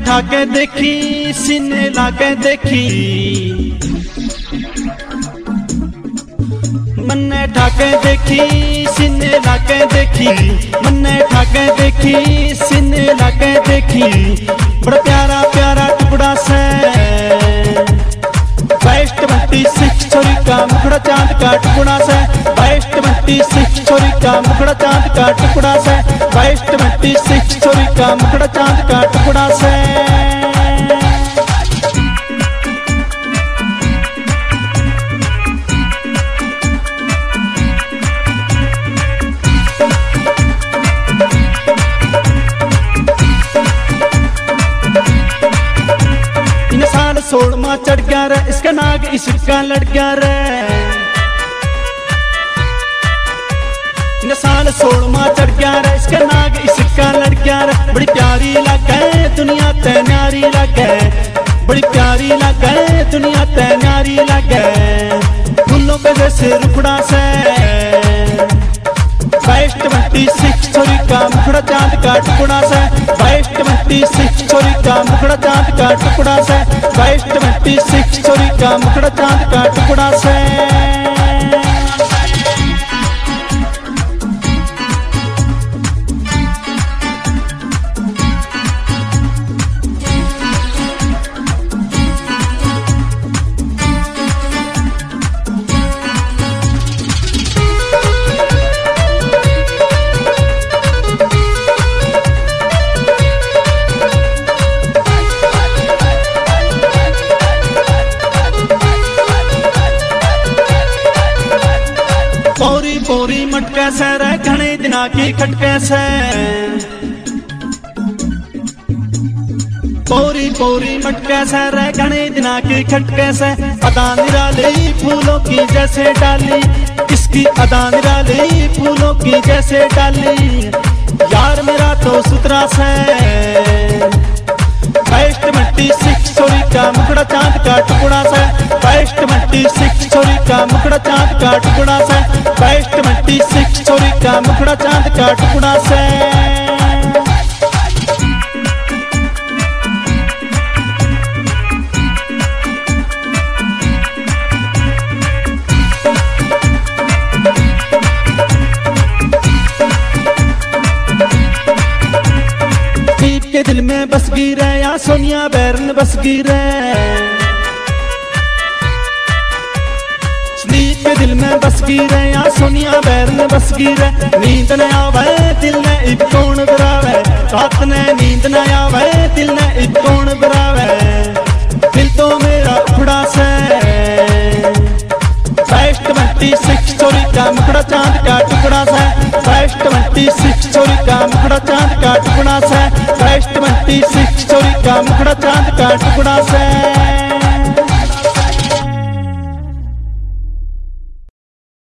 ठाके देखी सीने लाके देखी, मन्ने ठाके देखी सीने लाके देखी, मन्ने ठाके देखी सीने लाके देखी। बड़ा प्यारा प्यारा टुकड़ा से बेस्ट 26 छोरी का मुखड़ा चांद का टुकड़ा से, बेस्ट 26 छोरी का मुखड़ा चांद का टुकड़ा से, बेस्ट 26 छोरी का मुखड़ा चांद का टुकड़ा से। साल 16वां चढ़ गया रे, इसका नाग इसका लड़ गया रे। साल 16वां चढ़ गया रे, इसका नाग इसका लड़ गया रे। बड़ी प्यारी लगे दुनिया ते न्यारी लगे, बड़ी प्यारी लगे दुनिया ते न्यारी लगे। फूलों के जैसे रुखड़ा से बेस्ट 26 छोरी का मुखड़ा चांद का टुकड़ा से, बेस्ट 26 छोरी का मुखड़ा चांद का टुकड़ा से, बेस्ट 26 छोरी का मुखड़ा चांद का टुकड़ा से। पोरी पोरी मटके से रे घने दिना की खटके से, पोरी पोरी मटके से रे घने दिना की खटके से। अदा निराली फूलों की जैसे डाली, किसकी अदा निराली फूलों की जैसे डाली। यार मेरा तो सुतरा से बेस्ट 26 छोरी का मुखड़ा चांद का टुकड़ा से, बेस्ट 26 छोरी का मुखड़ा चांद का टुकड़ा से, बेस्ट 26 छोरी का मुखड़ा चांद का टुकड़ा से। के दिल में बस गी रे या सोनिया बैरन बस गी रे, स्लीप के दिल में बस गी रे या सोनिया बैरन बस गी रे। नींद न आवे दिल ने इब कौन बुरावे, रात ने नींद न आवे दिल ने इब कौन बुरावे। दिल तो मेरा उखड़ा से बेस्ट 26 छोरी का मुखड़ा चांद का टुकड़ा से, बेस्ट 26 छोरी का मुखड़ा चांद का टुकड़ा से, बेस्ट 26 छोरी का मुखड़ा चांद का टुकड़ा से।